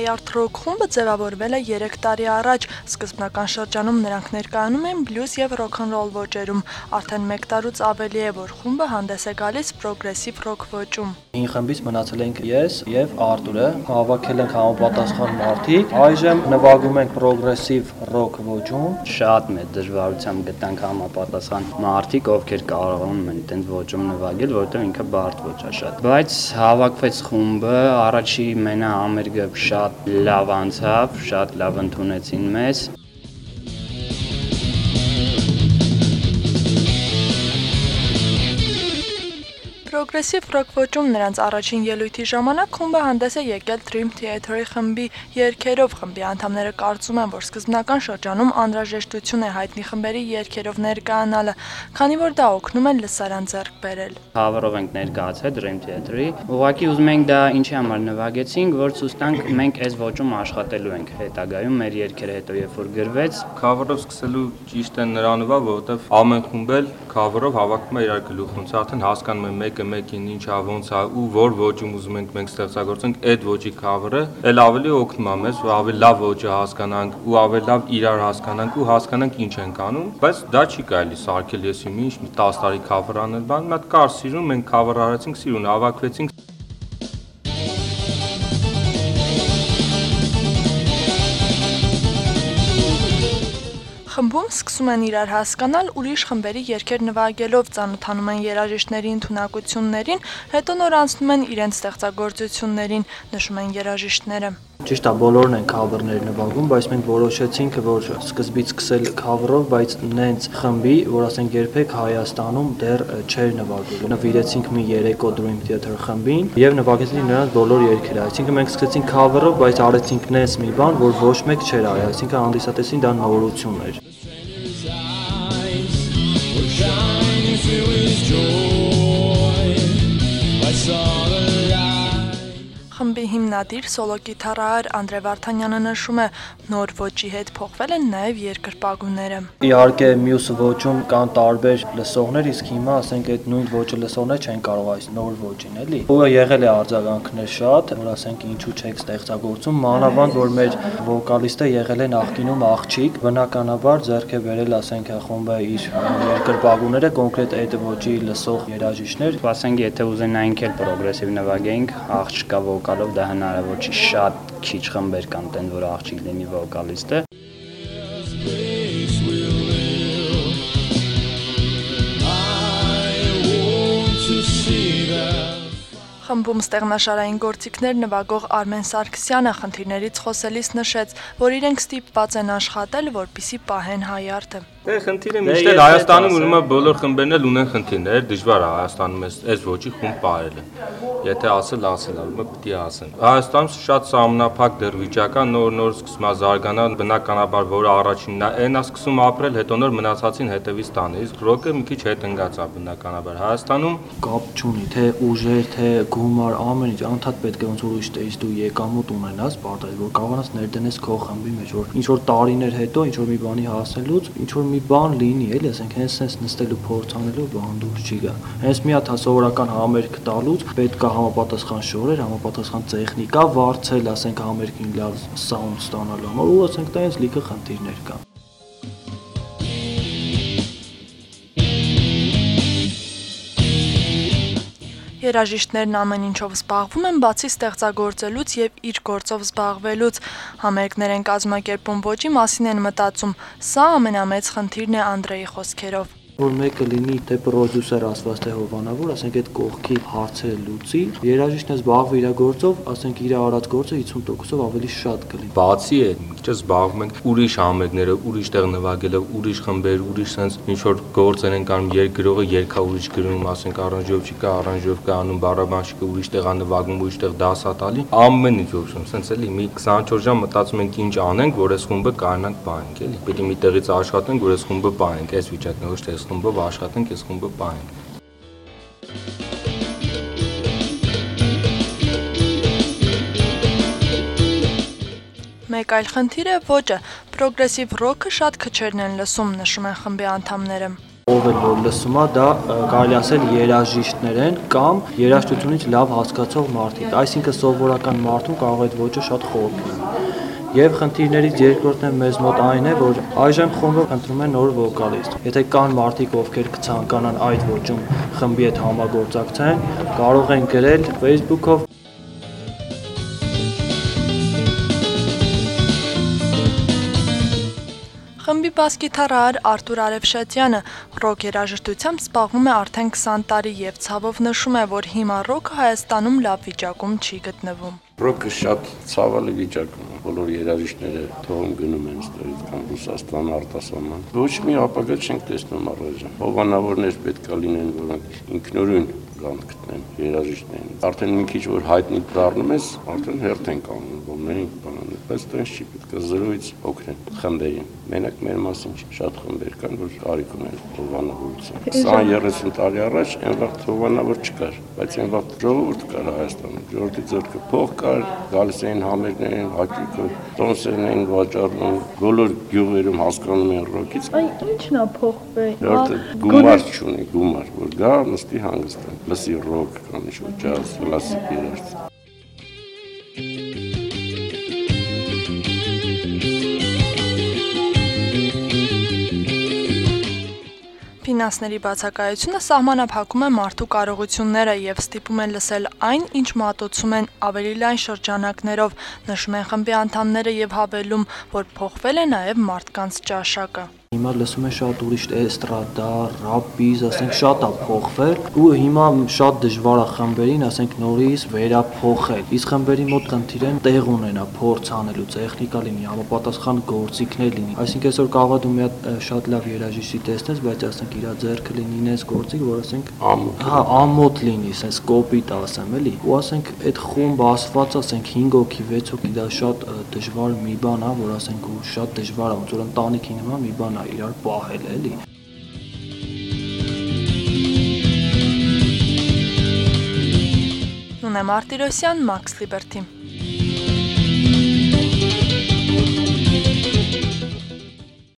Հայարդ ռոք խումբը ձևավորվել է 3 տարի առաջ, սկզբնական շրջանում նրանք ներկայանում են բլյուզ և ռոքնռոլ ոճերում, արդեն 1 տարուց ավելի է, որ խումբը հանդես է գալիս պրոգրեսիվ ռոք ոճում։ Հին խմբից մնացել ենք ես և Արտուրը, հավաքել ենք համապատասխան մարդիկ, այժմ նվագում ենք պրոգրեսիվ ռոք ոճում։ Շատ մեծ դժվարությամբ գտանք համապատասխան մարդիկ, ովքեր կարողանում են այդպես ոճում նվագել, որովհետև ինքը բարդ ոճ է շատ։ Բայց հավաքվեց խումբը, առաջի մենահամերգը շատ լավ անցավ, շատ լավ ընդունեցին մեզ։ Պրոգրեսիվ ռոք ոճում նրանց առաջին ելույթի ժամանակ խումբը հանդես է եկել Dream Theater-ի խմբի երգերով։ Խմբի անդամները կարծում են, որ սկզբնական շրջանում անհրաժեշտություն է հայտնի խմբերի երգերով ներկայանալը, քանի որ դա օգնում է լսարան ձեռք բերել։ Cover-ով ենք ներկայացել Dream Theater-ի։ Ուղղակի ուզում ենք դա ինչի համար նվագեցինք, որ ցույց տանք մենք այս ոճում աշխատելու ենք հետագայում մեր երգերը հետո երբ որ գրվեց։ Cover-ով սկսելու ճիշտ է նրանով, որովհետև ամեն խումբ էլ cover-ով հավաքում է իր գլուխոնց, արդեն հասկանում է մեկը մեկին ինչա ոնց է ու որ ոճում ուզում ենք մենք ստեղծագործենք այդ ոճի cover-ը, էլ ավելի օգնում է մեզ, որ ավելի լավ ոճը հասկանանք ու ավելի լավ իրար հասկանանք ու հասկանանք ինչ ենք անում, բայց դա չի կարելի սարքել եսի մի 10 տարի cover անել, բան մի հատ կար սիրուն, մենք cover արեցինք սիրուն, հավաքվեցինք։ Խմբում սկսում են իրար հասկանալ ուրիշ խմբերի երգեր նվագելով, ծանոթանում են երաժիշտների ընդունակություններին, հետո նոր անցնում են իրենց ստեղծագործություններին, նշում են երաժիշտները։ Ճիշտ է, բոլորն են cover-ներ նվագում, բայց մենք որոշեցինք, որ սկզբից սկսել cover-ով, բայց նենց խմբի, որ ասենք երբեք Հայաստանում դեռ չէր նվագել։ Նվիրեցինք մի երեկո Dream Theater խմբին եւ նվագեցինք նրանց բոլոր երգերը։ Այսինքն մենք սկսեցինք cover-ով, բայց արեցինք նենց մի բան, որ ոչ մեկ չէր արել, այսինքն հանդիսատեսին դա նորություն էր։ Խմբի հիմնադիր սոլո գիտարահար Անդրե Վարդանյանը նշում է, նոր ոճի հետ փոխվել են նաև երկրպագուները։ Իհարկե մյուս ոճում կան տարբեր լսողներ, իսկ հիմա ասենք այդ նույն ոճը լսողներ չեն կարող այս նոր ոճին, էլի։ Ու եղել է արձագանքներ շատ, որ ասենք ինչու չեք ստեղծագործում, մանավանդ որ մեր վոկալիստը եղել է նախկինում աղջիկ, բնականաբար ձեռք է բերել ասենք խումբը իր երկրպագուները կոնկրետ այդ ոճի լսող երաժիշտներ։ Ասենք եթե ուզենայինք էլ պրոգրեսիվ նվագեինք, աղջկա վոկալով դա հնարավոր չի, շատ քիչ խմբեր կան տեն, որ աղջիկ լինի վոկալիստը։ Խմբում ստեղնաշարային գործիքներ նվագող Արմեն Սարգսյանը խնդիրներից խոսելիս նշեց, որ իրենք ստիպված են աշխատել, որպեսզի պահեն Հայարդը։ Խնդիրը միշտ էլ Հայաստանում ուրեմն բոլոր խմբերն էլ ունեն խնդիրներ, դժվար է Հայաստանում այս ոճի խումբ պահելը։ Եթե ասել, ուրեմն պիտի ասեն։ Հայաստանում շատ սահմանափակ դեռ վիճակ է, նոր սկսում է զարգանալ, բնականաբար որը առաջինն է, այն է սկսում ապրել, հետո նոր մնացածին հետևից տանը, իսկ ռոկը մի քիչ հետընկած է բնականաբար։ Հայաստանում կապ չունի, թե ուժեր, թե գումար, ամեն ինչ անդադ պետք է ոնց որ ուրիշ տես դու եկամուտ ունենաս, պարտադիր որ կարողանաս ներդնես քո խմբի մեջ, որ ինչ որ տարիներ հետո ինչ որ մի բանի հասնելուց, ինչ որ մի բան լինի, էլի, ասենք հենց նստելու փորձ անելու բան դուրս չի գա։ Հենց մի հատ սովորական համերգ տալուց պետք է համապատասխան շորեր, համապատասխան տեխնիկա վարձել, ասենք համերգին լավ սաունդ ստանալու համար, ու ասենք դա հենց լիքը խնդիրներ կան։ Երաժիշտներն ամեն ինչով զբաղվում են, բացի ստեղծագործելուց եւ իր գործով զբաղվելուց։ Համերգներ են կազմակերպում, ոճի մասին են մտածում։ Սա ամենամեծ խնդիրն է Անդրեի խոսքերով։ Որ մեկը լինի թե պրոդյուսեր ասված թե հովանավոր, ասենք այդ կողքի հարցերը լուծի, երաժիշտն զբաղվի իր գործով, ասենք իր արած գործը 50%-ով ավելի շատ կլինի։ Բացի է, ինչ զբաղվում ենք ուրիշ համերգներով, ուրիշ տեղ նվագելով, ուրիշ խմբեր, ուրիշ sense ինչ որ գործեր են կանում, երկրողը երգա ուրիշ գրում, ասենք առանջով կա անում, բարաբանշիկը ուրիշ տեղ է նվագում, ուրիշ տեղ դաս է տալի, ամեն ինչ ոչմ, sense էլի մի 24 ժամ մտածում ենք ինչ անենք, որ այս խումբը կարողանանք պահենք, էլի։ Պետք է մի տեղից աշխատենք, որ այս խումբը պահենք, այս վիճակն ոչ թե խումբով աշխատենք, այս խումբը պահենք։ Մեկ այլ խնդիր է ոճը։ Պրոգրեսիվ ռոքը շատ քչերն են լսում, նշում են խմբի անդամները։ Ով էլ որ լսում է, դա կարելի ասել երաժիշտներ են կամ երաժշտությունից լավ հասկացող մարդիկ, այսինքն սովորական մարդուն կարող է այդ ոճը շատ խորք լինի։ Եվ խնդիրներից երկրորդն մեզ մոտ այն է, որ այժմ խումբը ընտրում է նոր վոկալիստ։ Եթե կան մարդիկ, ովքեր կցանկանան այդ ոճում խմբի հետ համագործակցեն, կարող են գրել Facebook-ով։ Խմբի բաս-գիտարահար Արթուր Արևշատյանը ռոք երաժշտությամբ զբաղվում է արդեն 20 տարի եւ ցավով նշում է, որ հիմա ռոքը Հայաստանում լավ վիճակում չի գտնվում։ Ռոքը շատ ցավալի վիճակում է, բոլոր երաժիշտները թողում գնում են ստերից կամ Ռուսաստան, արտասահման։ Ոչ մի ապագա չենք տեսնում առայժմ։ Հովանավորներ պետք է լինեն, որոնք ինքնուրույն կան գտնեն երաժիշտներին։ Արդեն մի քիչ որ հայտնի դառնում ես, արդեն հերթ են կանգնում, ողներին բանանը, բայց տենց չի, պետք է զրոյից օգնեն խմբերին։ Մենակ մեր մասին չի, շատ խմբեր կան, որ կարիք ունեն հովանավորության։ 20-30 տարի առաջ այն վաղ հովանավոր չկար, բայց այն վաղ ժողովուրդ կար Հայաստանում, ժողովրդի ձեռքը փող կար, գալիս էին համերգներին, հաճույքով, տոնսերն էին վաճառում, բոլոր գյուղերում հասկանում են ռոքից։ Այն ի՞նչն է փոխվել։ Գումար չունի, գումար, որ գա նստի հանգստան, լսի ռոք կամ ինչ-որ ջազ, կլասիկ երաժշտություն։ Ֆինանսների բացակայությունը սահմանափակում է մարդու կարողությունները եւ ստիպում է լսել այն, ինչ մատուցում են ավելի լայն շրջանակներով, նշում են խմբի անդամները եւ հավելում, որ փոխվել է նաեւ մարդկանց ճաշակը։ Հիմա լսում է շատ ուրիշ էստրադա, ռապիզ, ասենք շատ է փոխվել ու հիմա շատ դժվար է խմբերին, ասենք նորից վերափոխել։ Իսկ խմբերի մոտ խնդիր են տեղ ունենա, փորձ անելու, տեխնիկա լինի, համապատասխան գործիքներ լինի։ Այսինքն այսօր կարող է դու մի հատ շատ լավ երաժիշտի տեսնես, բայց ասենք իր ձեռքը լինի ինես գործիք, որ ասենք ամոթ լինի, ասես կոպիտ ասեմ, էլի։ Ու ասենք այդ խումբ ասված, ասենք 5 հոգի, 6 հոգի դա շատ դժվար մի բան է, որ ասենք ու շատ դժվար է, ոնց որ ընտանիքի նման մի բան է իրար պահել էլի։ Նունե Մարտիրոսյան, Max Liberty։